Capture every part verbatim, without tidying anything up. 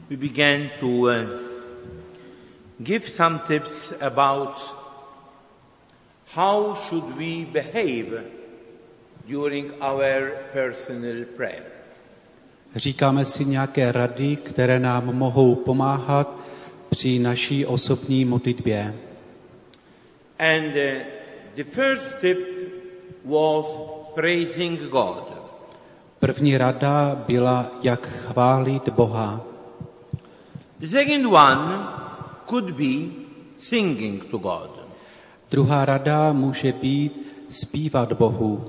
we began to uh, give some tips about how should we behave during our personal prayer. Říkáme si nějaké rady, které nám mohou pomáhat při naší osobní modlitbě. And uh, the first tip was praising God. První rada byla, jak chválit Boha. The second one could be singing to God. Druhá rada může být zpívat Bohu.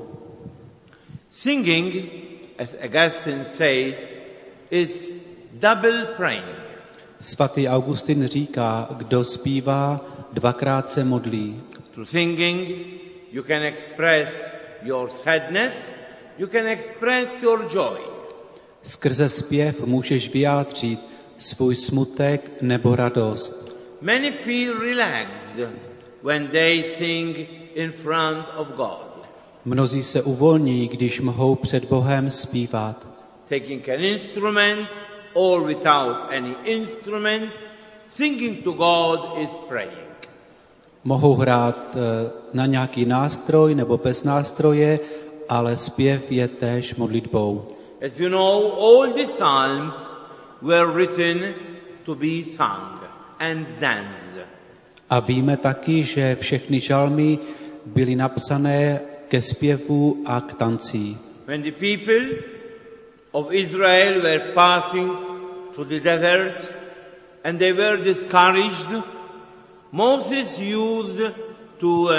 Singing, as Augustine says, is double praying. Svatý Augustin říká, kdo zpívá, dvakrát se modlí. Through singing, you can express your sadness, you can express your joy. Skrze zpěv můžeš vyjádřit svůj smutek nebo radost. Many feel relaxed when they sing in front of God. Mnozí se uvolní, když mohou před Bohem zpívat. Taking an instrument or without any instrument, singing to God is praying. Mohou hrát na nějaký nástroj nebo bez nástroje, ale zpěv je též modlitbou. As you know, all the psalms were written to be sung and danced. A víme taky, že všechny žalmy byly napsané ke zpěvu a k tanci. When the people of Israel were passing through the desert and they were discouraged, Moses used to uh,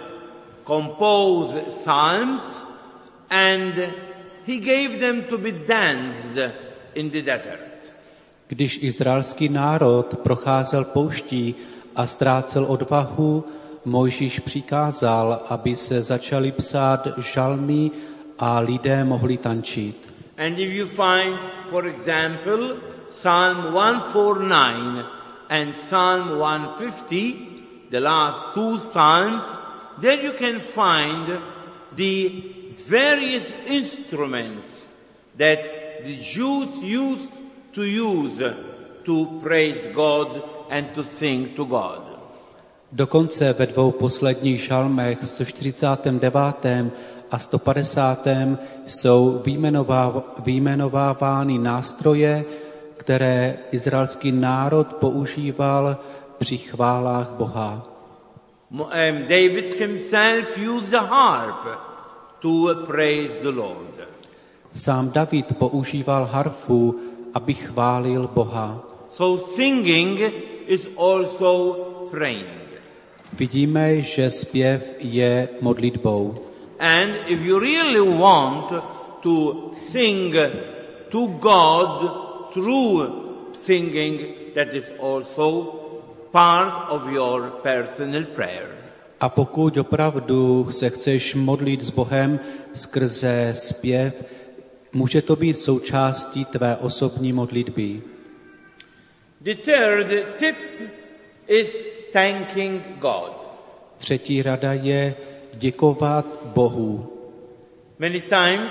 compose psalms and he gave them to be danced in the desert. Když izraelský národ procházel pouští a ztrácel odvahu, Mojžíš přikázal, aby se začali psát žalmy a lidé mohli tančit. And if you find, for example, Psalm one forty-nine and Psalm one fifty, the last two psalms, then you can find the various instruments that the Jews used to use to praise God and to sing to God. Dokonce ve dvou posledních žalmech, sto čtyřicátém devátém a sto padesátém jsou vyjmenovávány nástroje, které izraelský národ používal při chválách Boha. David himself used the harp to praise the Lord. Sám David používal harfu, aby chválil Boha. So singing is also praying. Vidíme, že zpěv je modlitbou. And if you really want to sing to God through singing, that is also part of your personal prayer. A pokud opravdu se chceš modlit s Bohem skrze zpěv, může to být součástí tvé osobní modlitby. The third tip is thanking God. Třetí rada je děkovat Bohu. Many times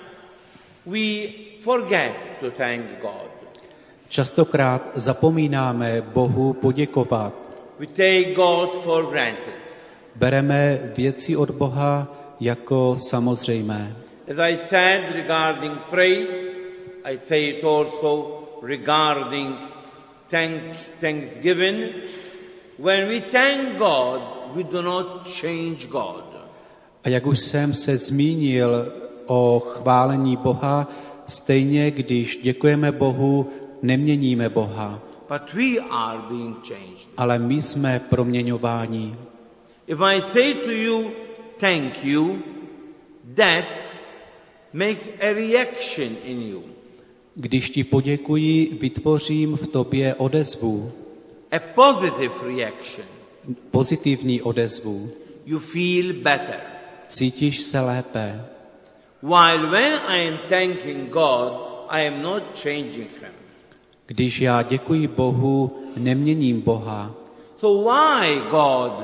we forget to thank God. Častokrát zapomínáme Bohu poděkovat. We take God for granted. Bereme věci od Boha jako samozřejmé. As I said regarding praise, I say it also regarding thanks, thanksgiving. When we thank God, we do not change God. A jak už jsem se zmínil o chválení Boha, stejně když děkujeme Bohu, neměníme Boha. But we are being changed. Ale my jsme proměňováni. If I say to you, thank you, that makes a reaction in you. Když ti poděkuji, vytvořím v tobě odezvu. A positive reaction. Pozitivní odezvu. You feel better. Cítíš se lépe. While when I am thanking God, I am not changing him. Když já děkuji Bohu, neměním Boha. So why God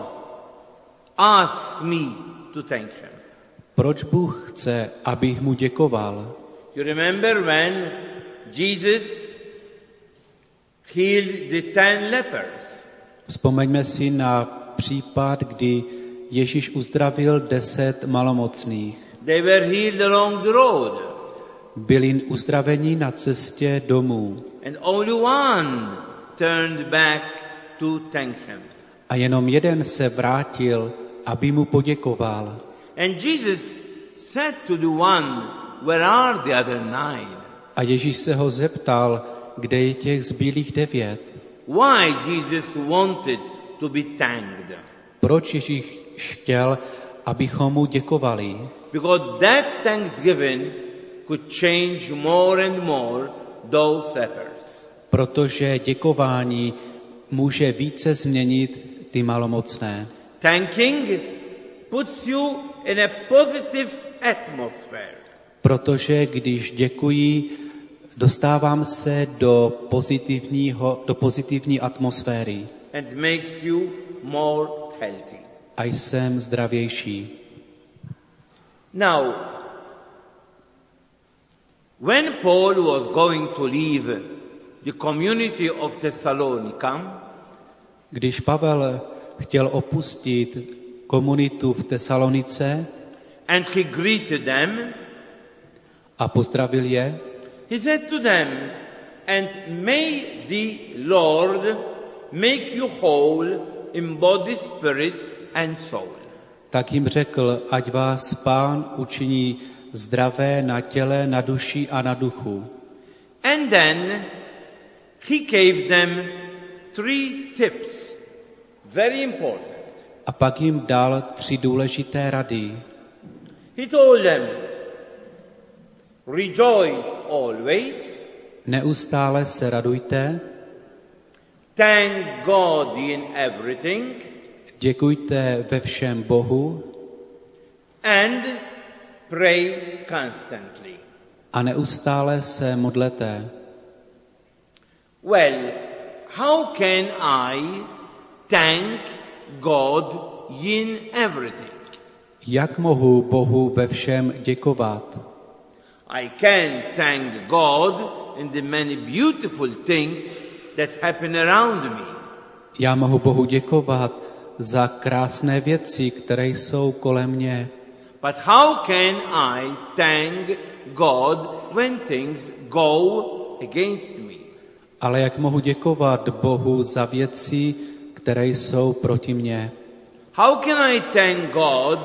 asks me to thank him? Proč Bůh chce, abych mu děkoval? You remember when Jesus healed the ten lepers. Vzpomeňme si na případ, kdy Ježíš uzdravil deset malomocných. They were healed along the road. Byli uzdraveni na cestě domů. And only one turned back to thank him. A jenom jeden se vrátil, aby mu poděkoval. And Jesus said to the one, where are the other nine? A Ježíš se ho zeptal, kde je těch zbylých devět. Why Jesus wanted to be thanked? Proč Ježíš chtěl, abychom mu děkovali? Because that thanksgiving could change more and more those lepers. Protože děkování může více změnit ty malomocné. Thanking puts you in a positive atmosphere. Protože když děkuji, dostávám se do pozitivního, do pozitivní atmosféry. And makes you more healthy. A jsem zdravější. Now, when Paul was going to leave the community of Thessalonica, když Pavel chtěl opustit komunitu v Tesalonice and he greeted them, a pozdravil je, he said to them, and may the Lord make you whole in body, spirit and soul. Tak jim řekl, ať vás Pán učiní zdravé na těle, na duši a na duchu. And then he gave them three tips, very important. A pak jim dal tři důležité rady. He told them, rejoice always, Neustále se radujte, thank God in everything, děkujte ve všem Bohu and pray constantly. a neustále se modlete. Well, how can I thank God in everything? Jak mohu Bohu ve všem děkovat? I can thank God in the many beautiful things that happen around me. Já mohu Bohu děkovat za krásné věci, které jsou kolem mě. But how can I thank God when things go against me? Ale jak mohu děkovat Bohu za věci, které jsou proti mně? How can I thank God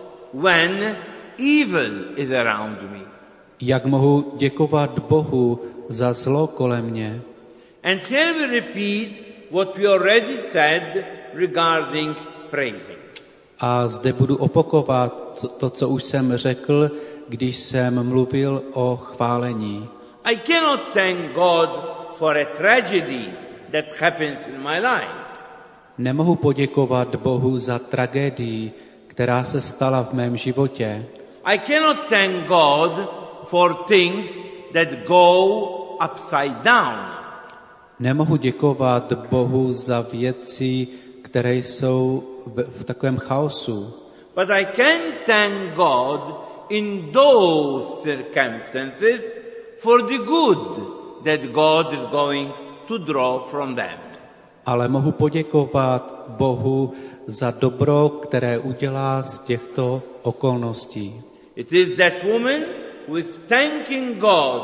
when evil is around me? Jak mohu děkovat Bohu za zlo kolem mě? And shall we repeat what we already said regarding praising? A zde budu opakovat to, co už jsem řekl, když jsem mluvil o chválení. I cannot thank God for a tragedy that happens in my life. Nemohu poděkovat Bohu za tragédii, která se stala v mém životě. I cannot thank God for things that go upside down. Nemohu děkovat Bohu za věci, které jsou v, v takovém chaosu. But I can thank God in those circumstances for the good that God is going to draw from them. Ale mohu poděkovat Bohu za dobro, které udělá z těchto okolností. It is that woman who is thanking God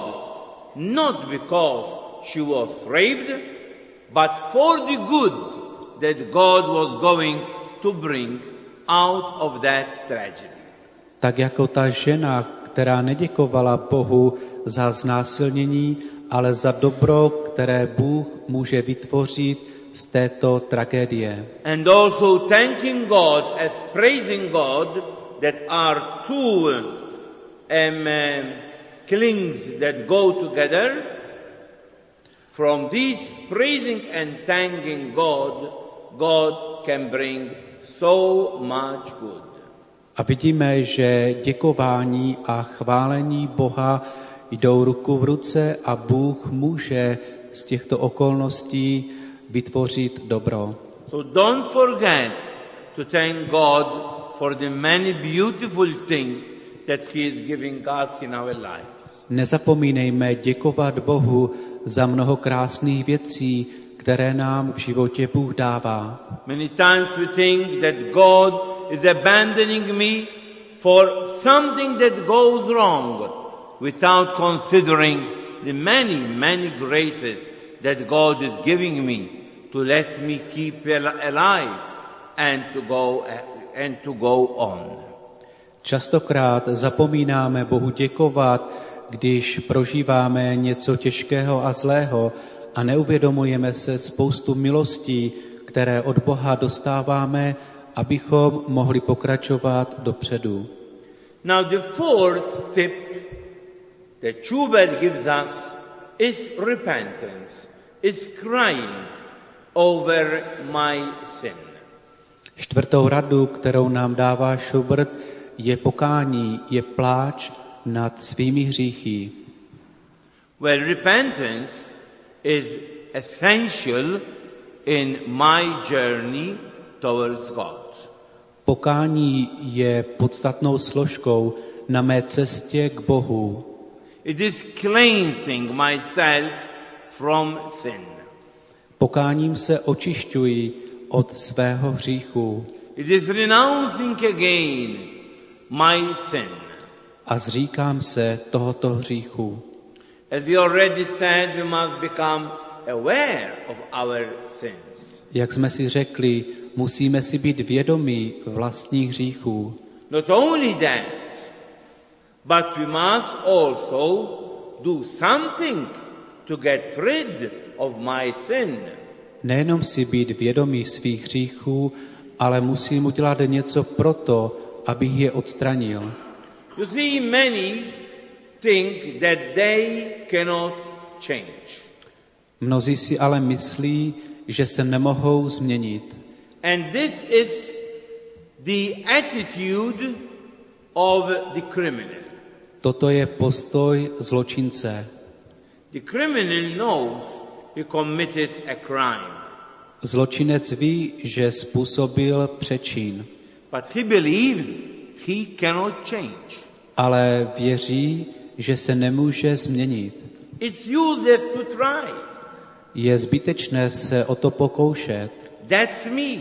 not because she was raped, but for the good that God was going to bring out of that tragedy. Tak jako ta žena, která neděkovala Bohu za znásilnění, ale za dobro, které Bůh může vytvořit z této tragédie. And also thanking God as praising God, that are two um, uh, clings that go together. From this praising and thanking God, God can bring so much good. A vidíme, že děkování a chválení Boha jdou ruku v ruce a Bůh může z těchto okolností vytvořit dobro. So don't forget to thank God for the many beautiful things that He is giving us in our lives. Nezapomínejme děkovat Bohu za mnoho krásných věcí, které nám v životě Bůh dává. Many times we think that God is abandoning me for something that goes wrong without considering the many, many graces that God is giving me to let me keep alive and to go, and to go on. Častokrát zapomínáme Bohu děkovat, když prožíváme něco těžkého a zlého a neuvědomujeme se spoustu milostí, které od Boha dostáváme, abychom mohli pokračovat dopředu. Now the fourth tip that Schubert gives us is repentance, is crying over my sin. Čtvrtou radu, kterou nám dává Schubert, je pokání, je pláč nad svými hříchy. Well, repentance is essential in my journey towards God. Pokání je podstatnou složkou na mé cestě k Bohu. It is cleansing myself from sin. Pokáním se očišťuji od svého hříchu. It is renouncing again my sin. A zříkám se tohoto hříchu. As we already said, we must become aware of our sins. Jak jsme si řekli, musíme si být vědomí vlastních hříchů. Not only that, but we must also do something to get rid of my sin. Nejenom si být vědomí svých hříchů, ale musím udělat něco proto, abych je odstranil. You see, many think that they cannot change. Mnozí si ale myslí, že se nemohou změnit. And this is the attitude of the criminal. Toto je postoj zločince. The criminal knows he committed a crime. Zločinec ví, že způsobil přečin, But he believes he cannot change. ale věří, že se nemůže změnit. It's useless to try. Je zbytečné se o to pokoušet. That's me.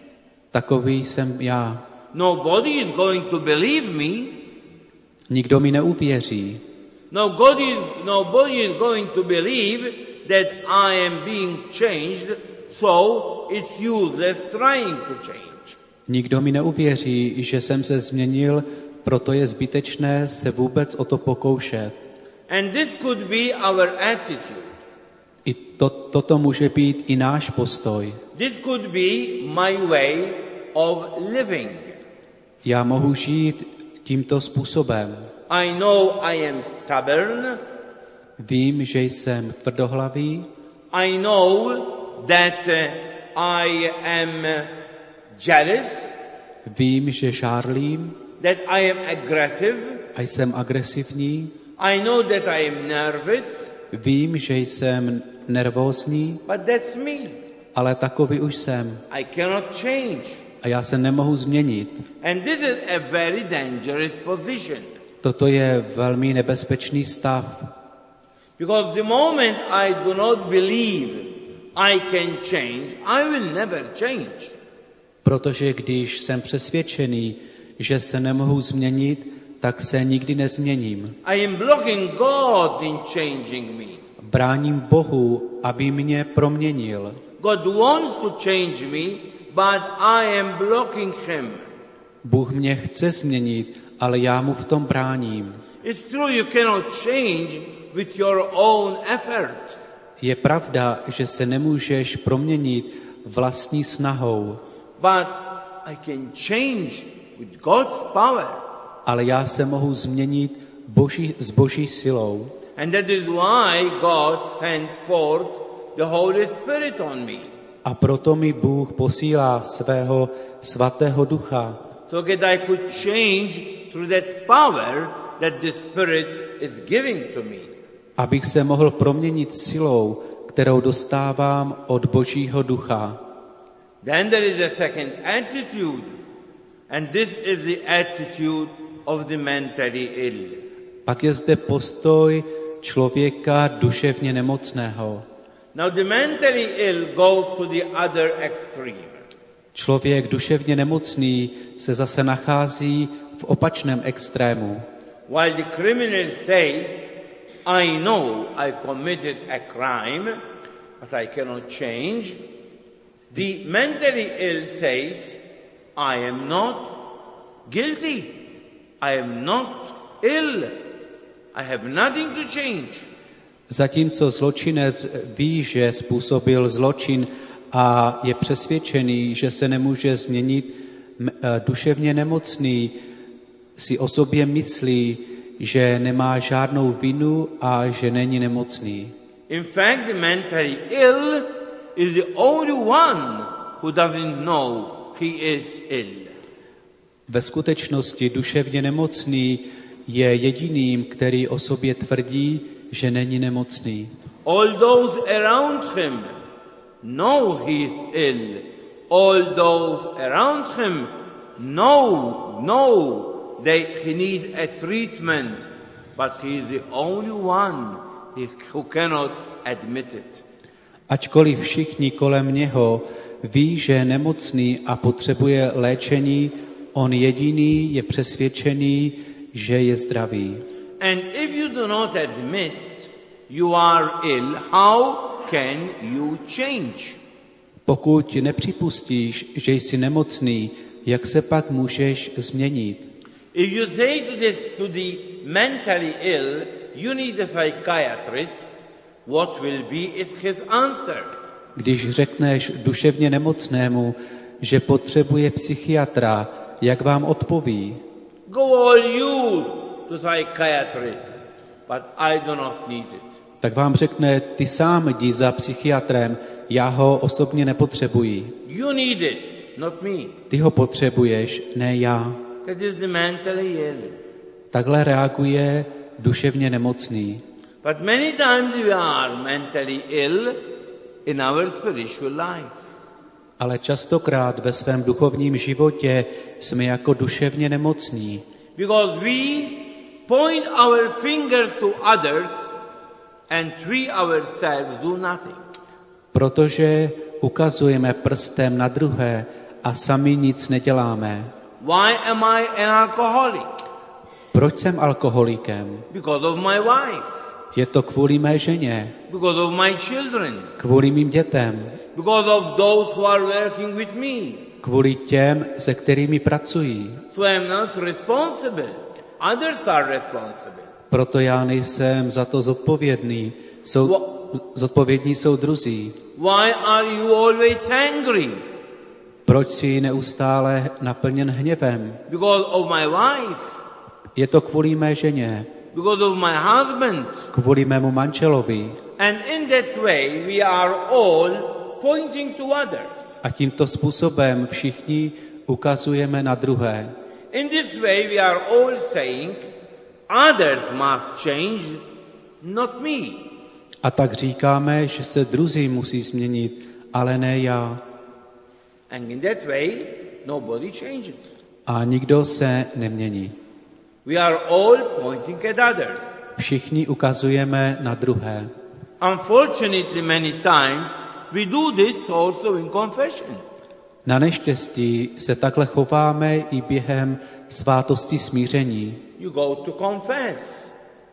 Takový jsem já. Nobody is going to believe me. Nikdo mi neuvěří. No, God is, nobody is going to believe that I am being changed, so it's useless trying to change. Nikdo mi neuvěří, že jsem se změnil, proto je zbytečné se vůbec o to pokoušet. And this could be our attitude. I to, toto může být i náš postoj. This could be my way of living. Já mohu žít tímto způsobem. I know I am stubborn. Vím, že jsem tvrdohlavý. I know that uh, I am jealous. Vím, že žárlím That I am aggressive. a jsem agresivní. I know that I am nervous. Vím, že jsem nervózní, But that's me. ale takový už jsem. I cannot change. A já se nemohu změnit. And this is a very dangerous position. Toto je velmi nebezpečný stav. Because the moment I do not believe I can change, I will never change. Protože když jsem přesvědčený, že se nemohu změnit, tak se nikdy nezměním. I am blocking God in changing me. Bráním Bohu, aby mě proměnil. God wants to change me, but I am blocking him. Bůh mě chce změnit, ale já mu v tom bráním. It's true you cannot change with your own effort. Je pravda, že se nemůžeš proměnit vlastní snahou, But I can change with God's power. ale já se mohu změnit boží, s boží silou. And that is why God sent forth the Holy Spirit on me. A proto mi Bůh posílá svého svatého ducha, So that I could change through that power that the Spirit is giving to me. abych se mohl proměnit silou, kterou dostávám od Božího ducha. Then there is a second attitude, and this is the attitude of the mentally ill. Pak je zde postoj člověka duševně nemocného. Now the mentally ill goes to the other extreme. Člověk duševně nemocný se zase nachází v opačném extrému. While the criminal says, I know I committed a crime, but I cannot change, the mentally ill says, I am not guilty. I am not ill. I have nothing to change. Zatímco zločinec ví, že způsobil zločin a je přesvědčený, že se nemůže změnit, duševně nemocný si o sobě myslí, že nemá žádnou vinu a že není nemocný. In fact, the mentally ill is the only one who doesn't know he is ill. Ve skutečnosti duševně nemocný je jediným, který o sobě tvrdí, že není nemocný. All those around him know he is ill. All those around him know, know that he needs a treatment, but he is the only one who cannot admit it. Ačkoliv všichni kolem něho ví, že je nemocný a potřebuje léčení, on jediný je přesvědčený, že je zdravý. And if you do not admit you are ill, how can you change? Pokud nepřipustíš, že jsi nemocný, jak se pak můžeš změnit? If you say to, this, to the mentally ill, you need a psychiatrist, what will be is his answer? Když řekneš duševně nemocnému, že potřebuje psychiatra, jak vám odpoví? Go all you to psychiatrist, but I do not need it. Tak vám řekne, ty sám jdi za psychiatrem, já ho osobně nepotřebuji. You need it, not me. Ty ho potřebuješ, ne já. That is the mentally ill. Takhle reaguje duševně nemocný. But many times we are mentally ill in our spiritual life. Ale častokrát ve svém duchovním životě jsme jako duševně nemocní. Because we point our fingers to others and we ourselves do nothing. Protože ukazujeme prstem na druhé a sami nic neděláme. Why am I an alcoholic? Proč jsem alkoholikem? Because of my wife. Je to kvůli mé ženě, Because of my children. kvůli mým dětem, Because of those who are working with me. kvůli těm, se kterými pracují. So I am not responsible. Others are responsible. Proto já nejsem za to zodpovědný. Jsou, zodpovědní jsou druzí. Why are you always angry? Proč jsi neustále naplněn hněvem? Because of my wife. Je to kvůli mé ženě, Because of my husband. kvůli mému manželovi. And in that way we are all pointing to others. A tímto způsobem všichni ukazujeme na druhé. In this way we are all saying others must change, not me. A tak říkáme, že se druzí musí změnit, ale ne já. And in that way nobody changes. A nikdo se nemění. We are all pointing at others. Všichni ukazujeme na druhé. Unfortunately, many times we do this also in confession. Na neštěstí se takhle chováme i během svátosti smíření. You go to confess.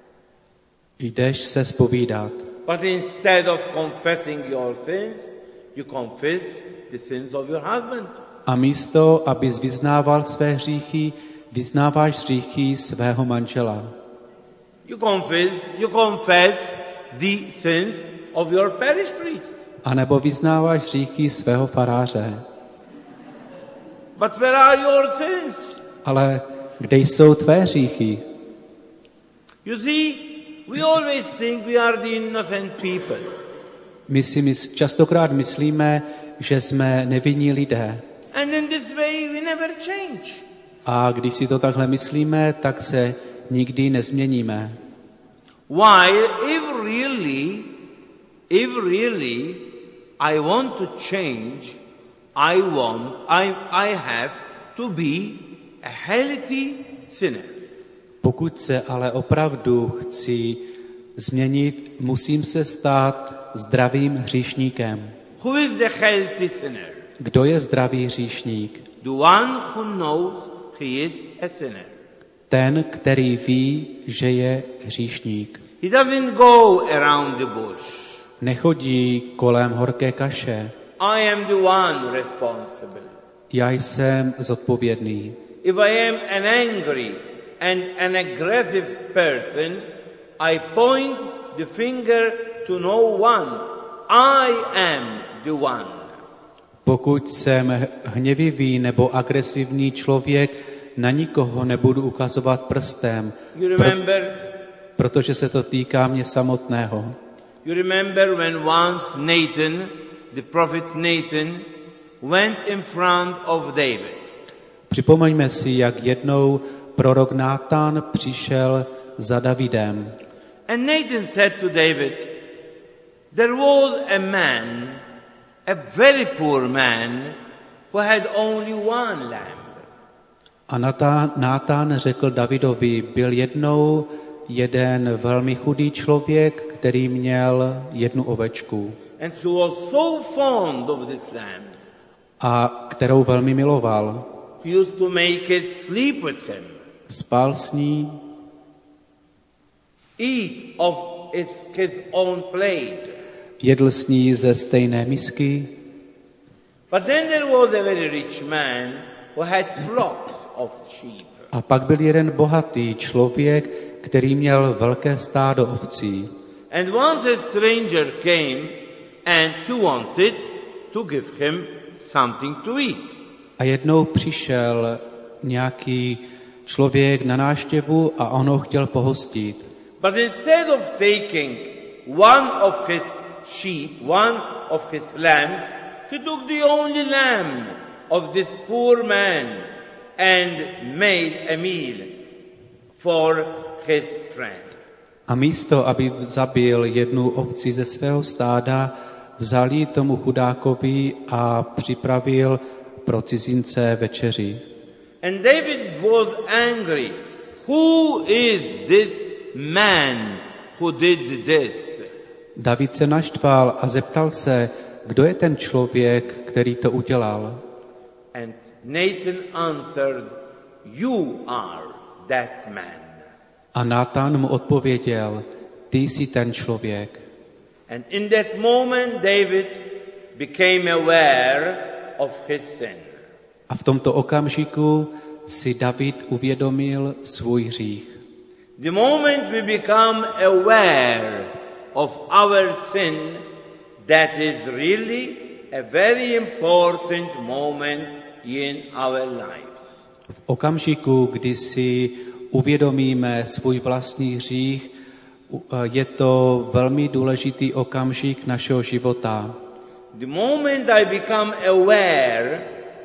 Jdeš se zpovídat. But instead of confessing your sins, you confess the sins of your husband. A místo, abys vyznával své hříchy, vyznáváš hříchy svého manžela. You confess, you confess the sins of your parish priest. A nebo vyznáváš hříchy svého faráře. But where are your sins? Ale kde jsou tvé hříchy? You see, we always think we are the innocent people. My si mys- častokrát myslíme, že jsme nevinní lidé. And in this way we never change. A když si to takhle myslíme, tak se nikdy nezměníme. While if really, if really I want to change, I want, I, I have to be a healthy sinner. Pokud se ale opravdu chci změnit, musím se stát zdravým hříšníkem. Who is the healthy sinner? Kdo je zdravý hříšník? The one who knows he is a sinner. Ten, který ví, že je hříšník. He doesn't go around the bush. Nechodí kolem horké kaše. I am the one responsible. Já jsem zodpovědný. If I am an angry and an aggressive person, I point the finger to no one. I am the one. Pokud jsem hněvivý nebo agresivní člověk, na nikoho nebudu ukazovat prstem, You remember, pro, protože se to týká mě samotného. you remember when once Nathan, the prophet Nathan, went in front of David. Připomeňme si, jak jednou prorok Nátan přišel za Davidem. And Nathan said to David, there was a man, a very poor man, who had only one lamb. A Natán, Nátan řekl Davidovi, byl jednou jeden velmi chudý člověk, který měl jednu ovečku. And he was so fond of this lamb, A kterou velmi miloval. he used to make it sleep with him, Spal s ní, eat of his, his own plate. jedl s ní ze stejné misky. But then there was a very rich man who had flocks of sheep. A pak byl jeden bohatý člověk, který měl velké stádo ovcí. And once a stranger came and he wanted to give him something to eat. A jednou přišel nějaký člověk na návštěvu a on ho chtěl pohostit. But instead of taking one of his sheep, one of his lambs, he took the only lamb of this poor man and made a meal for his friend. A místo, aby zabil jednu ovci ze svého stáda, vzal ji tomu chudákovi a připravil pro cizince večeři. And David was angry. Who is this man who did this? David se naštval a zeptal se, kdo je ten člověk, který to udělal. And Nathan answered, you are that man. A Nátan mu odpověděl, ty jsi ten člověk. And in that moment David became aware of his sin. A v tomto okamžiku si David uvědomil svůj hřích. The moment we become aware of our sin, that is really a very important moment in our lives. V okamžiku, kdy si uvědomíme svůj vlastní hřích, je to velmi důležitý okamžik našeho života. The moment I become aware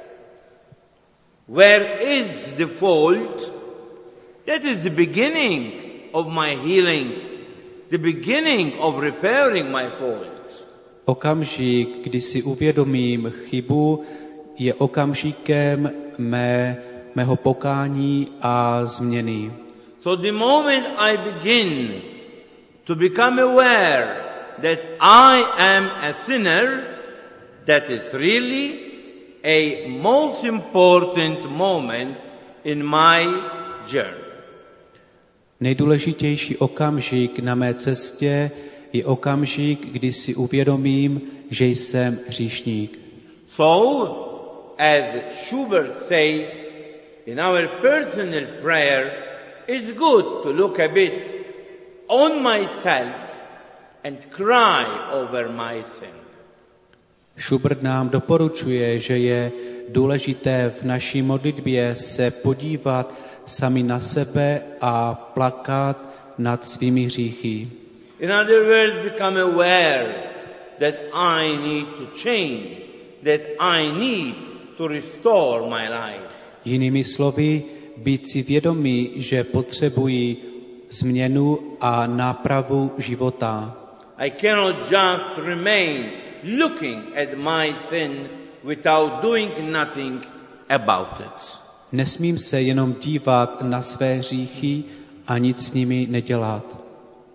where is the fault, that is the beginning of my healing, the beginning of repairing my fault. Okamžik, kdy si uvědomím chybu, je okamžikem mé, mého pokání a změny. So the moment I begin to become aware that I am a sinner, that is really a most important moment in my journey. Nejdůležitější okamžik na mé cestě je okamžik, kdy si uvědomím, že jsem hříšník. So, as Schubert says in our personal prayer, it's good to look a bit on myself and cry over my sin. Schubert nám doporučuje, že je důležité v naší modlitbě se podívat sami na sebe a plakat nad svými hříchy. In other words, become aware that I need to change, that I need to restore my life. Jinými slovy, být si vědomí, že potřebují změnu a nápravu života. I cannot just remain looking at my sin without doing nothing about it. Nesmím se jenom dívat na své hříchy a nic s nimi nedělat.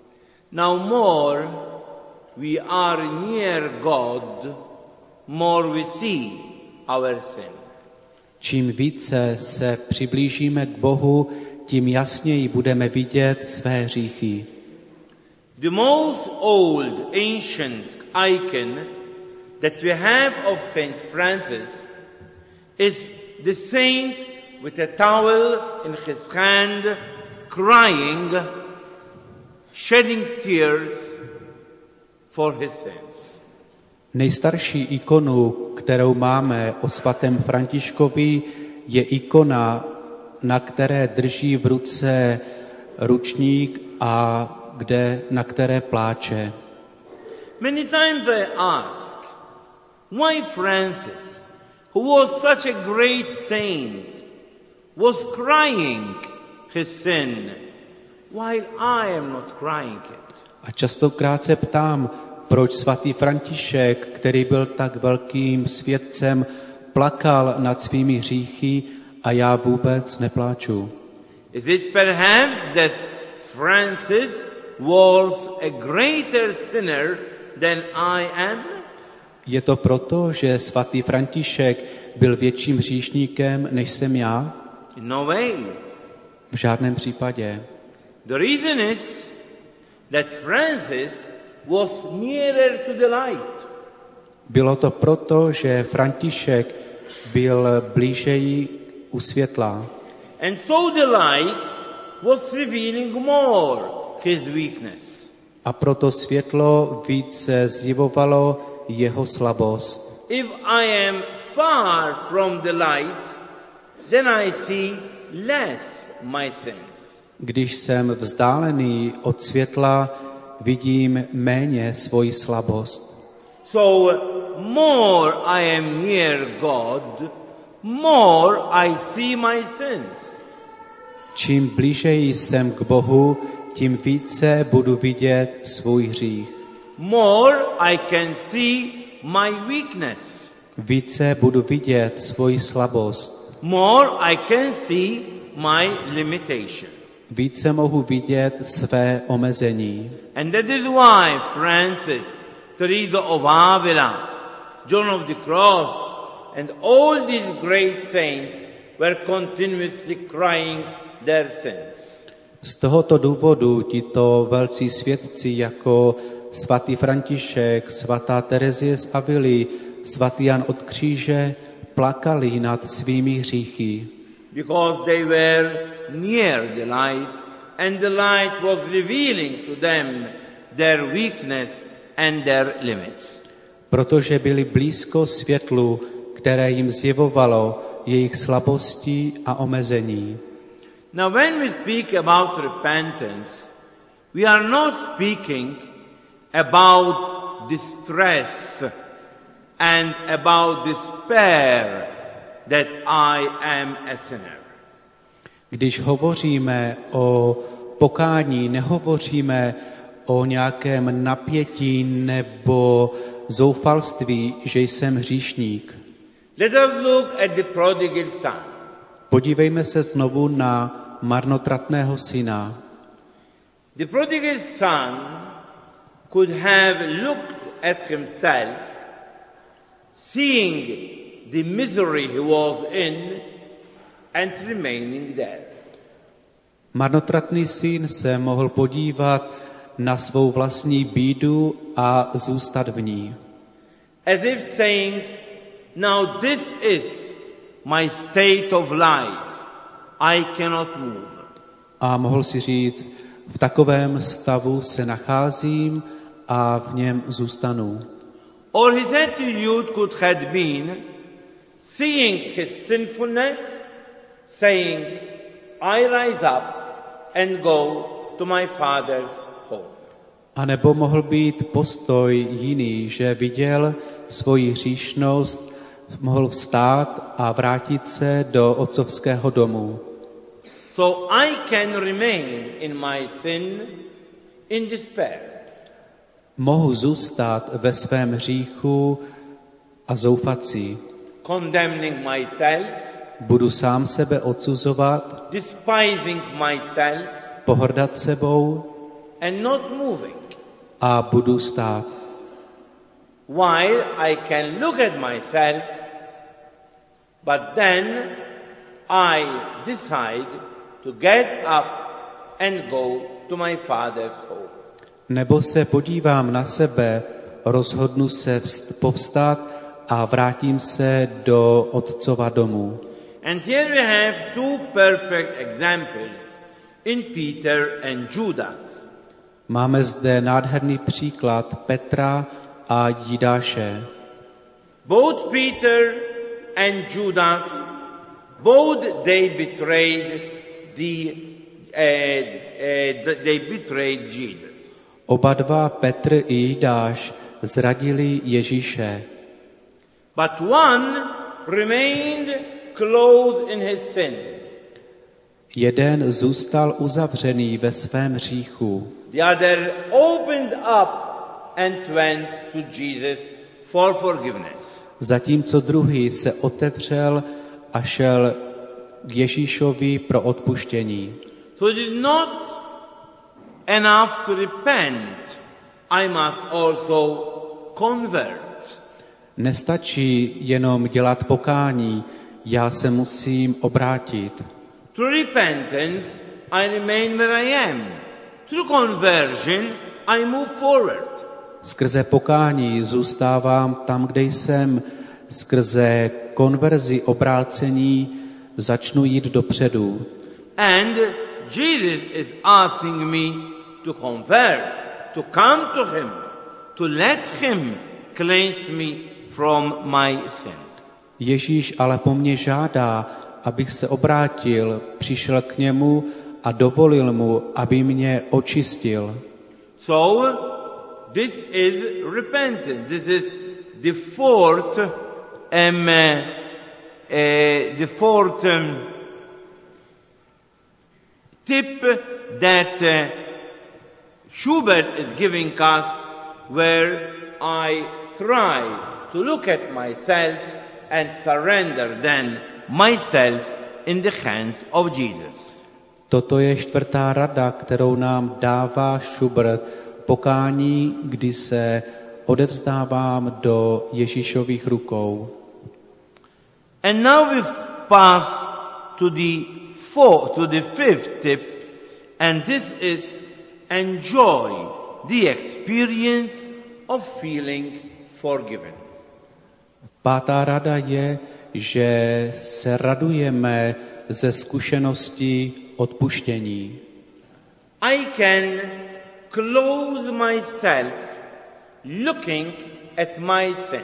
Now more we are near God, more we see our sin. Čím více se přiblížíme k Bohu, tím jasněji budeme vidět své hříchy. The most old ancient icon that we have of Saint Francis is the saint with a towel in his hand, crying, shedding tears for his sins. Nejstarší ikonu, kterou máme o svatém Františkovi, je ikona, na které drží v ruce ručník a kde, na které pláče. Many times I ask, why Francis, who was such a great saint, was crying his sin, while I am not crying it? A častokrát se ptám, proč svatý František, který byl tak velkým svědcem, plakal nad svými hříchy a já vůbec nepláču. Is it perhaps that Francis was a greater sinner than I am? Je to proto, že svatý František byl větším hříšníkem, než jsem já? No way. V žádném případě. The reason is that Francis was nearer to the light. Bylo to proto, že František byl blížeji u světla. And so the light was revealing more his weakness. A proto světlo více zjevovalo jeho slabost. If I am far from the light, then I see less my sins. Když jsem vzdálený od světla, vidím méně svoji slabost. So more I am near God, more I see my sins. Čím blížeji jsem k Bohu, tím více budu vidět svůj hřích. More I can see my weakness. Více budu vidět svoji slabost. More I can see my limitation. Více mohu vidět své omezení. And that is why Francis, Teresa of Avila, John of the Cross, and all these great saints were continuously crying their sins. Z tohoto důvodu tito velcí svědci jako svatý František, svatá Terezie z Avily, svatý Jan od kříže plakali nad svými hříchy. Because they were near the light, and the light was revealing to them their weakness and their limits. Protože byli blízko světlu, které jim zjevovalo jejich slabosti a omezení. Now when we speak about repentance, we are not speaking about distress and about despair that I am a sinner. Když hovoříme o pokání, nehovoříme o nějakém napětí nebo zoufalství, že jsem hříšník. Let us look at the prodigal son. Podívejme se znovu na marnotratného syna. The prodigal son could have looked at himself, seeing the misery he was in and remaining there. Marnotratný syn se mohl podívat na svou vlastní bídu a zůstat v ní. As if saying, now this is my state of life, I cannot move. A mohl si říct, v takovém stavu se nacházím a v něm zůstanu. Or his attitude could have been, seeing his sinfulness, saying, I rise up and go to my father's home. A nebo mohl být postoj jiný, že viděl svoji hříšnost, mohl vstát a vrátit se do otcovského domu. So I can remain in my sin in despair. Mohu zůstat ve svém hříchu a zoufat si. Condemning myself, Budu sám sebe odsuzovat, despising myself, pohrdat sebou and not moving. a budu stát. While I can look at myself, but then I decide to get up and go to my Father's home. Nebo se podívám na sebe, rozhodnu se vst- povstat a vrátím se do Otcova domu. And here we have two perfect examples in Peter and Judas. Máme zde nádherný příklad Petra a Jidáše. Both Peter and Judas, both they betrayed the, uh, uh, they betrayed Jesus. Oba dva, Petr i Jidáš, zradili Ježíše. But one remained clothed in his sin. Jeden zůstal uzavřený ve svém hříchu. The other opened up and went to Jesus for forgiveness. Zatímco druhý se otevřel a šel k Ježíšovi pro odpuštění. So it is not enough to repent. I must also convert. Nestačí jenom dělat pokání, já se musím obrátit. Through repentance, I remain where I am. Through conversion, I move forward. Skrze pokání zůstávám tam, kde jsem. Skrze konverzi, obrácení začnu jít dopředu. And Jesus is asking me to convert, to come to him, to let him cleanse me from my sin. Ježíš ale po mně žádá, abych se obrátil, přišel k němu a dovolil mu, aby mě očistil. So, this is repentance. This is the fourth, um, uh, uh, the fourth um, tip that uh, Schubert is giving us, where I try to look at myself and surrender then myself in the hands of Jesus. Toto je čtvrtá rada, kterou nám dává Schubert, pokání, kdy se odevzdávám do Ježíšových rukou. And now we pass to the fourth, to the fifth tip, and this is enjoy the experience of feeling forgiven. Pátá rada je, že se radujeme ze zkušeností odpuštění. I can close myself looking at my sin.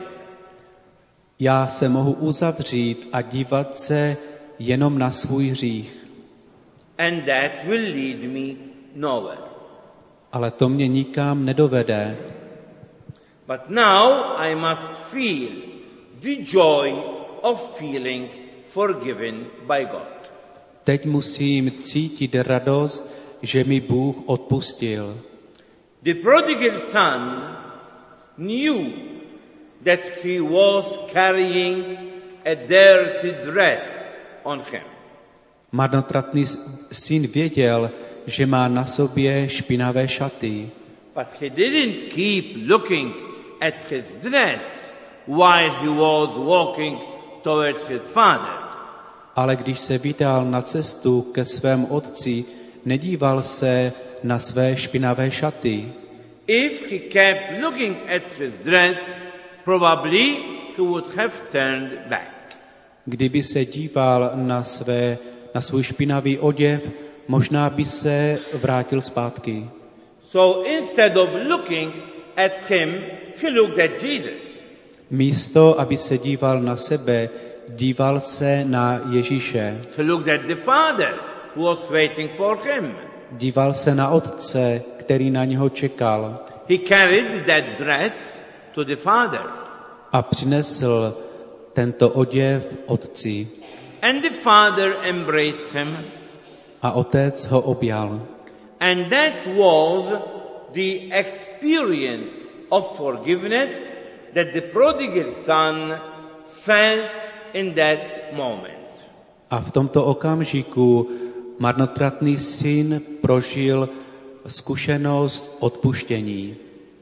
Já se mohu uzavřít a dívat se jenom na svůj hřích. And that will lead me nowhere. Ale to mě nikam nedovede. But now I must feel the joy of feeling forgiven by God. Teď musím cítit radost, že mi Bůh odpustil. The prodigal son knew that he was carrying a dirty dress on him. Marnotratný syn věděl, že má na sobě špinavé šaty, But he didn't keep looking at his dress while he was walking towards his father. ale když se vydal na cestu ke svému otci, nedíval se na své špinavé šaty. If he kept looking at his dress, probably he would have turned back. Kdyby se díval na, své, na svůj špinavý oděv, možná by se vrátil zpátky. So instead of looking at him, he looked at Jesus. Místo, aby se díval na sebe, díval se na Ježíše. He looked at the Father who was waiting for him. Díval se na otce, který na něho čekal. He carried that dress to the Father. A přinesl tento oděv otci. And the Father embraced him. A otec ho objal. And that was the experience of forgiveness that the prodigal son felt in that moment. A v tomto okamžiku marnotratný syn prožil zkušenost odpuštění.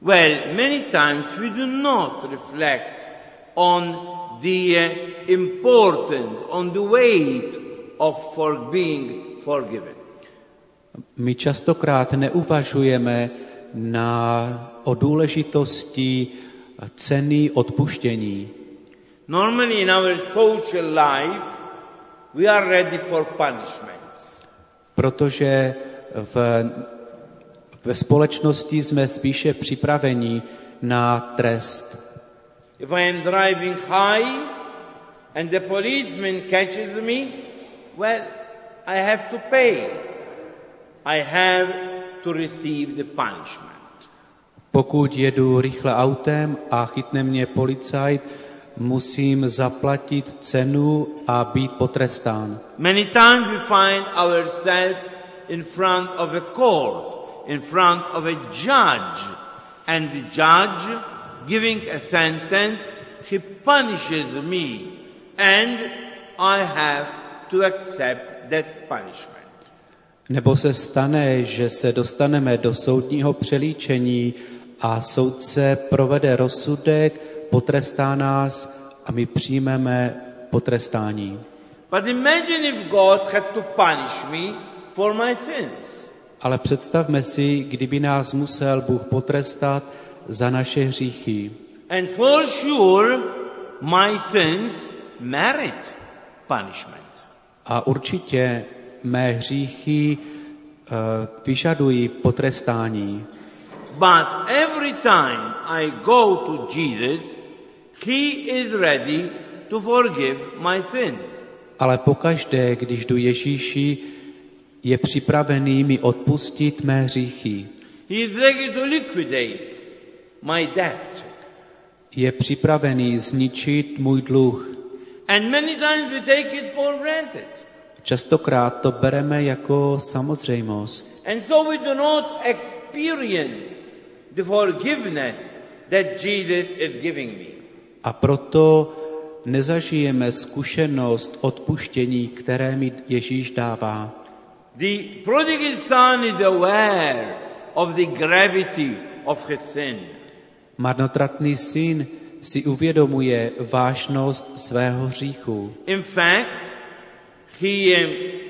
Well, many times we do not reflect on the importance, on the weight of for being forgiven. My častokrát neuvažujeme na, o důležitosti ceny odpuštění. Normally in our social life we are ready for punishments. Protože v, ve společnosti jsme spíše připraveni na trest. If I am driving high and the policeman catches me, well, I have to pay. I have to receive the punishment. Pokud jedu rychle autem a chytne mě policajt, musím zaplatit cenu a být potrestán. Many times we find ourselves in front of a court, in front of a judge, and the judge giving a sentence, he punishes me, and I have to accept that punishment. Nebo se stane, že se dostaneme do soudního přelíčení a soudce provede rozsudek, potrestá nás a my přijmeme potrestání. But imagine if God had to punish me for my sins. Ale představme si, kdyby nás musel Bůh potrestat za naše hříchy. And for sure, my sins merit punishment. A určitě mé hříchy uh, vyžadují potrestání. But every time I go to Jesus, he is ready to forgive my sin. Ale pokaždé, když jdu Ježíši, je připravený mi odpustit mé hříchy. He is ready to liquidate my debt. Je připravený zničit můj dluh. And many times we take it for granted. Častokrát to bereme jako samozřejmost. And so we do not experience the forgiveness that Jesus is giving me. A proto nezažijeme zkušenost odpuštění, které mi Ježíš dává. The prodigal son is aware of the gravity of his sin. Marnotratný syn si uvědomuje vážnost svého hříchu. In fact, he um,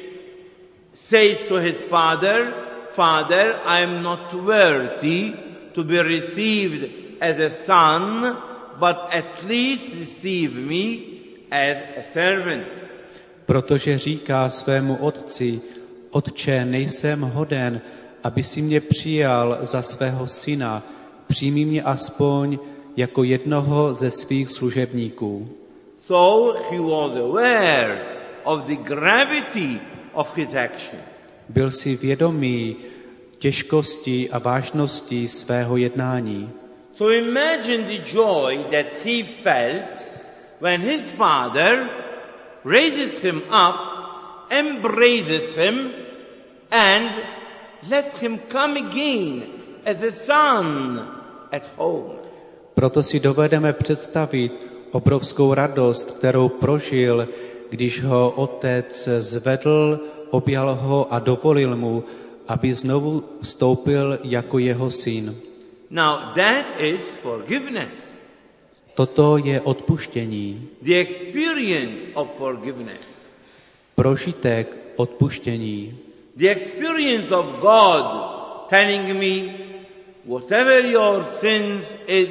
says to his father, Father, I am not worthy to be received as a son, but at least receive me as a servant. Protože říká svému otci, Otče, nejsem hoden, aby si mě přijal za svého syna, přijmi mě aspoň jako jednoho ze svých služebníků. So he was aware of the gravity of his action. Byl si vědomý těžkosti a vážnosti svého jednání. So imagine the joy that he felt when his father raises him up, embraces him, and lets him come again as a son at home. Proto si dovedeme představit obrovskou radost, kterou prožil, když ho otec zvedl, objal ho a dovolil mu, aby znovu vstoupil jako jeho syn. Now that is forgiveness. Toto je odpuštění. The experience of forgiveness. Prožitek odpuštění. The experience of God telling me, whatever your sins is,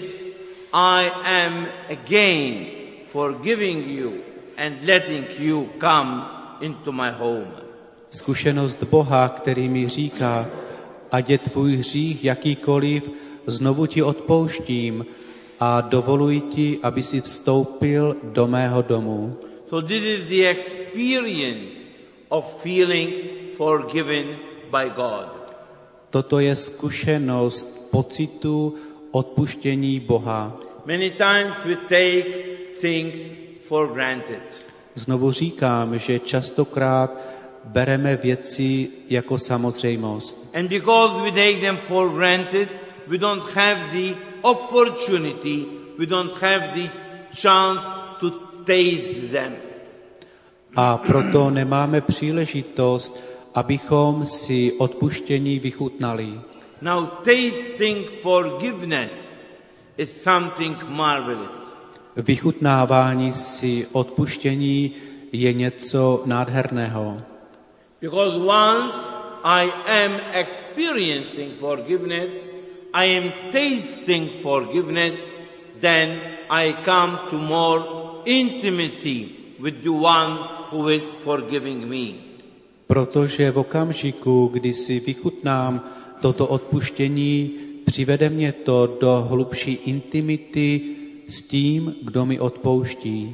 I am again forgiving you and letting you come into my home. Zkušenost Boha, který mi říká, ať je tvůj hřích jakýkoliv, znovu ti odpouštím a dovoluji ti, aby si vstoupil do mého domu. So this is the experience of feeling forgiven by God. Toto je zkušenost pocitu odpuštění Boha. Many times we take things for granted. Znovu říkám, že častokrát bereme věci jako samozřejmost. And because we take them for granted, we don't have the opportunity, we don't have the chance to taste them. A proto nemáme příležitost, abychom si odpuštění vychutnali. Now tasting forgiveness is something marvelous. Vychutnávání si odpuštění je něco nádherného. Because once I am experiencing forgiveness, I am tasting forgiveness, then I come to more intimacy with the one who is forgiving me. Protože v okamžiku, kdy si vychutnám toto odpuštění, přivede mě to do hlubší intimity s tím, kdo mi odpouští.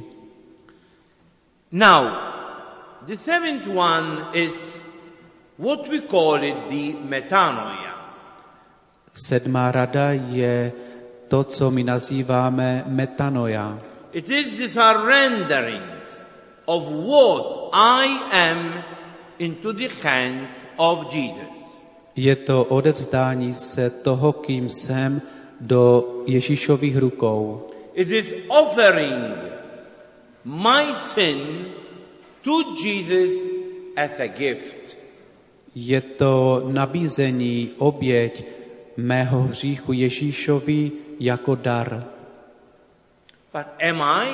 Now, the seventh one is what we call it the metanoia. Sedmá rada je to, co my nazýváme metanoia. It is the surrendering of what I am into the hands of Jesus. Je to odevzdání se toho, kým jsem, do Ježíšových rukou. It is offering my sin to Jesus as a gift. Je to nabízení, oběť mého hříchu Ježíšovi jako dar. But am I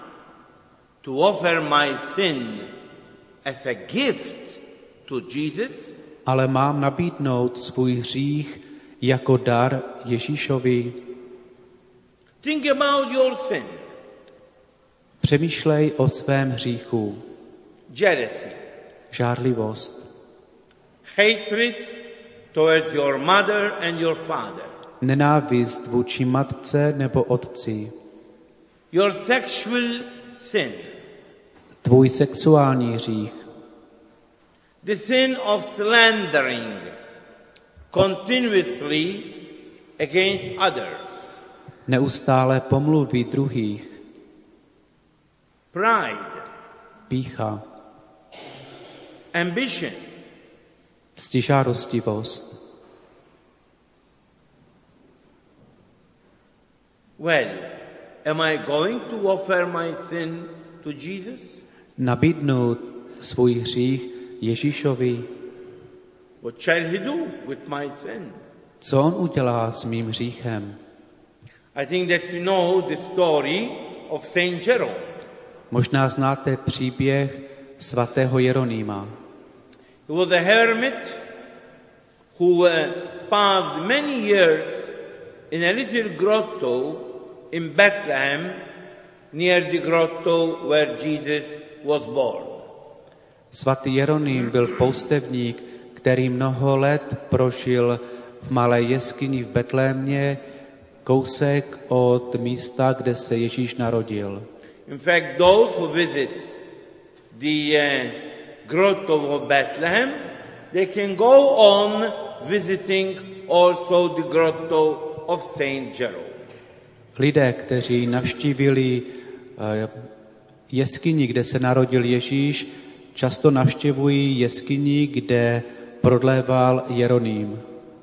to offer my sin as a gift to Jesus? Ale mám nabídnout svůj hřích jako dar Ježíšovi. Think about your sin. Přemýšlej o svém hříchu. Jealousy, Žárlivost, hatred towards your mother and your father, nenávist vůči matce nebo otci, your sexual sin, tvůj sexuální hřích, the sin of slandering continuously against others, neustále pomluvy druhých, pride, pýcha, ambition, ctižádostivost. Well, am I going to offer my sin to Jesus? Nabídnout svůj hřích Ježíšovi. What shall he do with my sin? Co on udělá s mým hříchem? I think that you know the story of Saint Jerome. Možná znáte příběh svatého Jeronýma. He was a hermit who uh, passed many years in a little grotto in Bethlehem, near the grotto where Jesus was born. Svatý Jeroným byl poustevník, který mnoho let prožil v malé jeskyni v Betlémě, kousek od místa, kde se Ježíš narodil. In fact, those who visit the uh, grotto of Bethlehem, they can go on visiting also the grotto of Saint Jerome. Lidé, kteří navštívili jeskyni, kde se narodil Ježíš, často navštěvují jeskyni, kde prodléval Jeroným.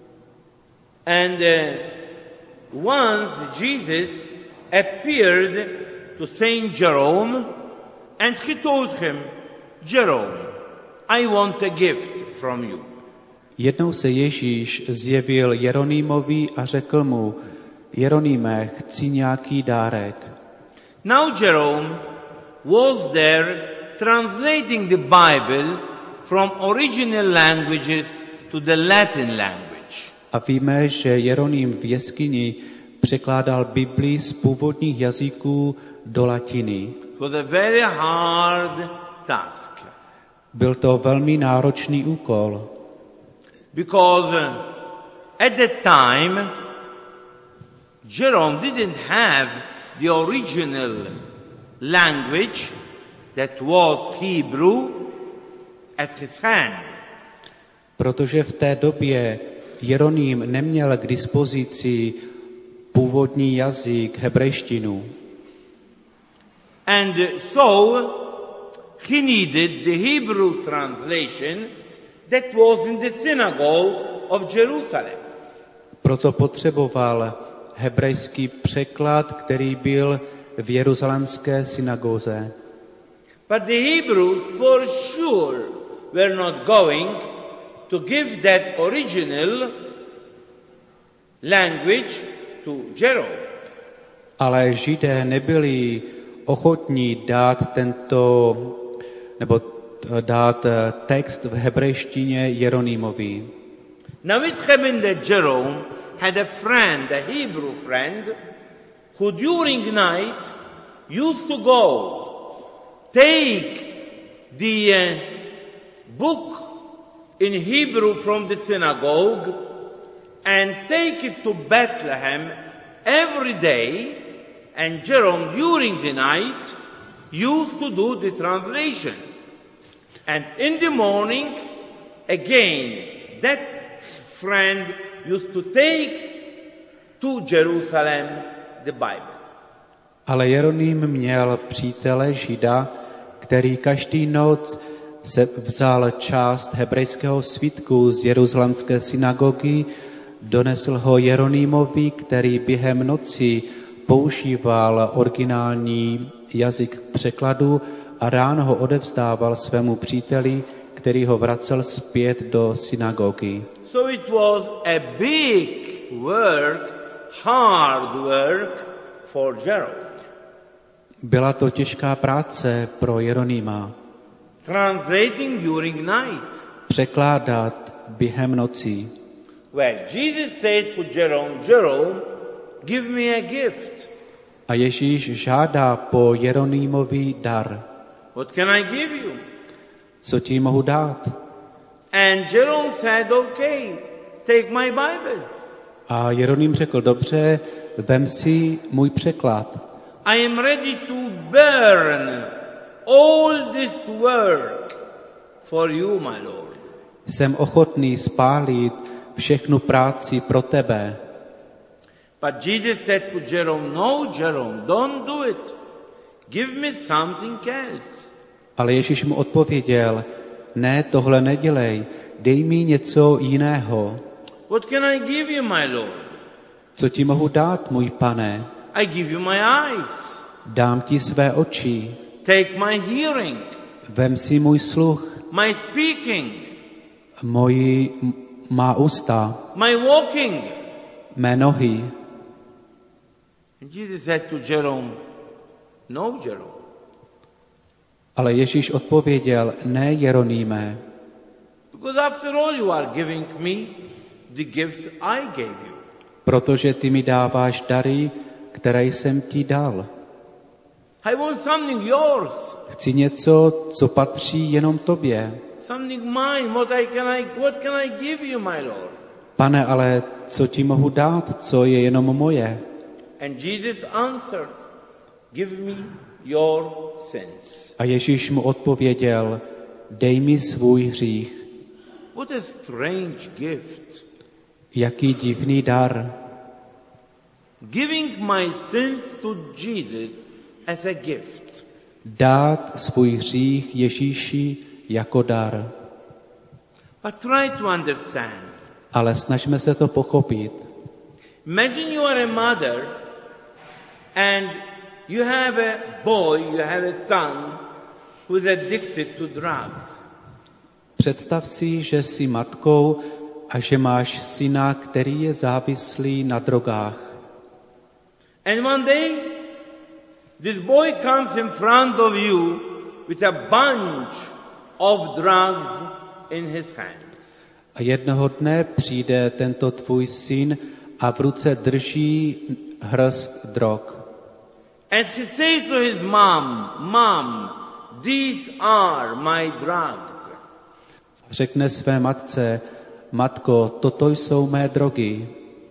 And uh, once Jesus appeared to Saint Jerome and he told him, Jerome, I want a gift from you. Jednou se Ježíš zjevil Jeronýmovi a řekl mu, Jeronýme, chci nějaký dárek. Now Jerome was there translating the Bible from original languages to the Latin language. A víme, že Jeroným v jeskyni překládal Biblii z původních jazyků do latiny. It was a very hard task. Byl to velmi náročný úkol, because at that time Jerome didn't have the original language that was Hebrew at his hand. protože v té době Jeroným neměl k dispozici původní jazyk, hebrejštinu. And so he needed the Hebrew translation that was in the synagogue of Jerusalem. Proto potřeboval hebrejský překlad, který byl v jeruzalémské synagóze. But the Hebrews for sure were not going to give that original language to Jerome. Ale Židé nebyli ochotní dát tento, nebo dát text v hebrejštině Jeronýmovi. Now it happened that Jerome had a friend, a Hebrew friend, who during night used to go, take the uh, book in Hebrew from the synagogue and take it to Bethlehem every day, and Jerome during the night used to do the translation. And in the morning, again, that friend used to take to Jerusalem the Bible. Ale Jeroným měl přítele Žida, který každý noc se vzal část hebrejského svitku z jeruzalemské synagogy, donesl ho Jeronýmovi, který během noci používal originální jazyk k překladu a ráno ho odevzdával svému příteli, který ho vracel zpět do synagogy. So it was a big work, hard work for Jerome. Byla to těžká práce pro Jeronýma. Translating during night. Překládat během noci. Well, Jesus said to Jerome, Jerome, give me a gift. A Ježíš žádá po Jeronýmovi dar. What can I give you? Co ti mohu dát? And Jerome said, okay, take my Bible. A Jeroným řekl, dobře, vem si můj překlad. I am ready to burn all this work for you, my Lord. Jsem ochotný spálit všechnu práci pro tebe. But Jesus said to Jerome, no, Jerome, don't do it. Give me something else. Ale Ježíš mu odpověděl, ne, tohle nedělej, dej mi něco jiného. What can I give you, my Lord? Co ti mohu dát, můj pane? I give you my eyes. Dám ti své oči. Take my hearing. Vem si můj sluch. My speaking. Moji, má ústa. My walking. Mé nohy. And Jesus said to Jerome, no, Jerome. Ale Ježíš odpověděl, ne, Jeronýme. Because after all you are giving me the gifts I gave you. Protože ty mi dáváš dary, které jsem ti dal. I want something yours. Chci něco, co patří jenom tobě. Something mine. What I can I what can I give you, my Lord? Pane, ale co ti mohu dát, co je jenom moje? And Jesus answered, give me your sins. A Ježíš mu odpověděl, dej mi svůj hřích. What a strange gift. Jaký divný dar. Giving my sins to Jesus as a gift. Dát svůj hřích Ježíši jako dar. But try to understand. Ale snažme se to pochopit. Imagine you are a mother and you have a boy, you have a son who is addicted to drugs. Představ si, že jsi matkou a že máš syna, který je závislý na drogách. And one day, this boy comes in front of you with a bunch of drugs in his hands. A jednoho dne přijde tento tvůj syn a v ruce drží hrst drog. And she says to his mom, Mom, these are my drugs. Řekne své matce, matko, toto jsou mé drogy.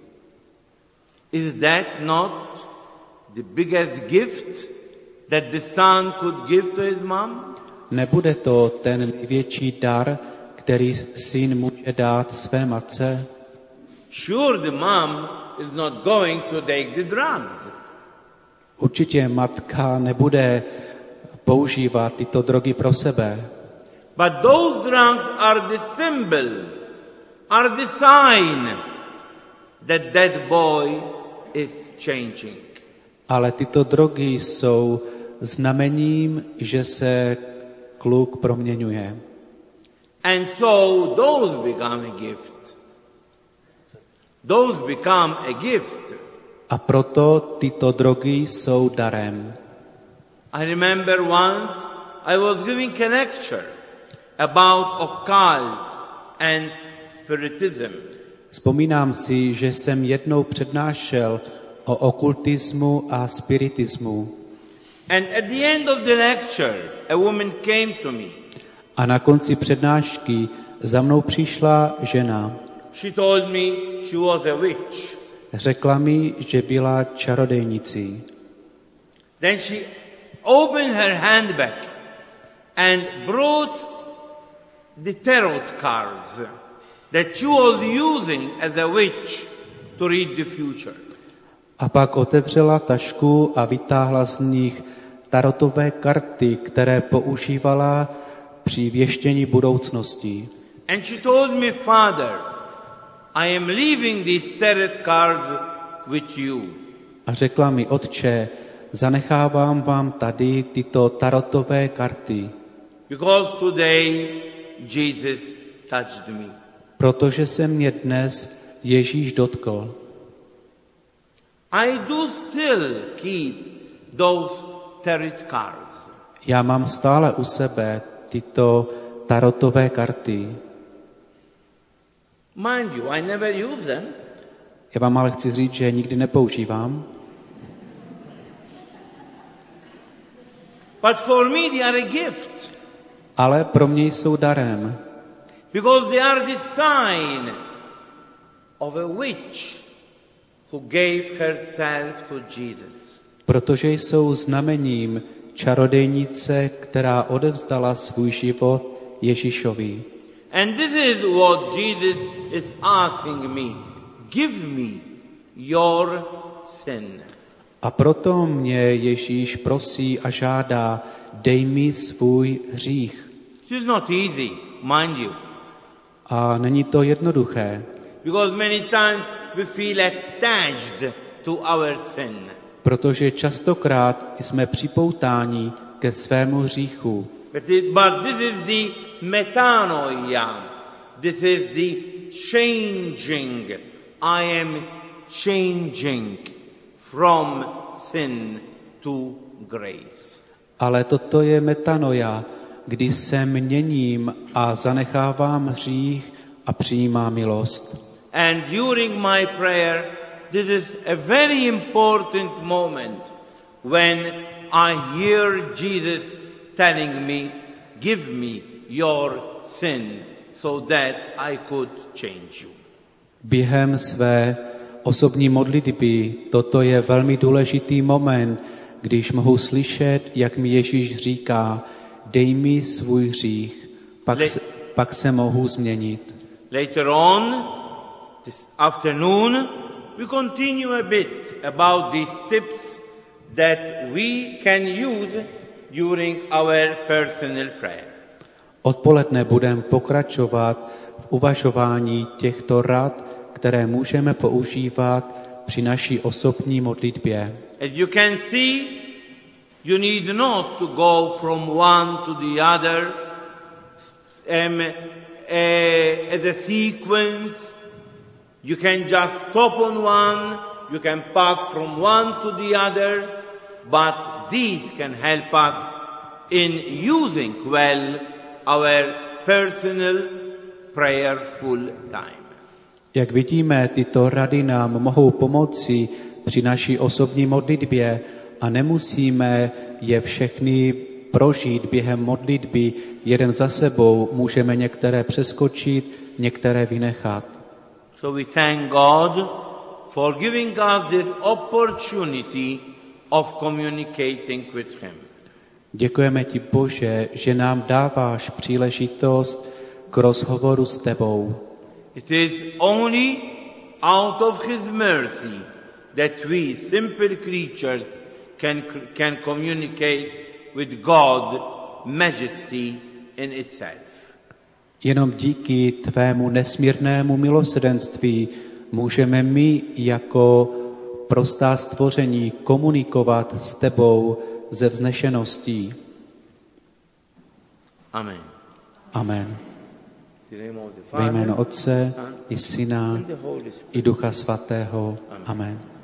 Is that not the biggest gift that the son could give to his mom? Nebude to ten největší dar, který syn může dát své matce? Sure, the mom is not going to take the drugs. Určitě matka nebude používat tyto drogy pro sebe. But those drugs are the symbol, are the sign that that boy is changing. Ale tyto drogy jsou znamením, že se kluk proměňuje. And so those become a gift. those become a gift. A proto tyto drogy jsou darem. I remember once I was giving a lecture about occult and spiritism. Vzpomínám si, že jsem jednou přednášel o okultismu a spiritismu. And at the end of the lecture, a woman came to me. A na konci přednášky za mnou přišla žena. She told me she was a witch. Řekla mi, že byla čarodejnicí. Then she opened her handbag and brought the tarot cards that she was using as a witch to read the future. A pak otevřela tašku a vytáhla z nich tarotové karty, které používala při věštění budoucnosti. And she told me, Father, I am leaving these tarot cards with you. A řekla mi, otče, zanechávám vám tady tyto tarotové karty, Because today Jesus touched me. protože se mě dnes Ježíš dotkl. I do still keep those tarot cards. Já mám stále u sebe tyto tarotové karty. Mind you, I never use them. Já vám ale chci říct, že je nikdy nepoužívám, But for me they are a gift. ale pro mě jsou darem, Because they are the sign of a witch who gave herself to Jesus. protože jsou znamením čarodejnice, která odevzdala svůj život Ježíšovi. And this is what Jesus is asking me. Give me your sin. A proto mě Ježíš prosí a žádá, dej mi svůj hřích. It is not easy, mind you. A není to jednoduché, Because many times we feel attached to our sin. protože častokrát jsme připoutáni ke svému hříchu. But, it, but this is the metanoia. This is the changing. I am changing from sin to grace. Ale toto je metanoia, kdy se měním a zanechávám hřích a přijímám milost. And during my prayer, this is a very important moment when I hear Jesus telling me, give me your sin so that I could change you. Během své osobní modlitby toto je velmi důležitý moment, když mohu slyšet, jak mi Ježíš říká, dej mi svůj hřích, pak, Le- se, pak se mohu změnit. Later on, this afternoon, we continue a bit about these tips that we can use during our personal prayer. Odpoledne budeme pokračovat v uvažování těchto rad, které můžeme používat při naší osobní modlitbě. As you can see, you need not to go from one to the other um, uh, as a sequence. You can just stop on one, you can pass from one to the other, but these can help us in using well our personal prayerful time. Jak vidíme, tyto rady nám mohou pomoci při naší osobní modlitbě a nemusíme je všechny prožít během modlitby jeden za sebou. Můžeme některé přeskočit, některé vynechat. So we thank God for giving us this opportunity of communicating with Him. Děkujeme ti, Bože, že nám dáváš příležitost k rozhovoru s tebou. It is only out of His mercy that we simple creatures can, can communicate with God, majesty in itself. Jenom díky tvému nesmírnému milosrdenství můžeme my jako prostá stvoření komunikovat s tebou ze vznešeností. Amen. Amen. Ve jméno Otce i Syna i Ducha Svatého. Amen.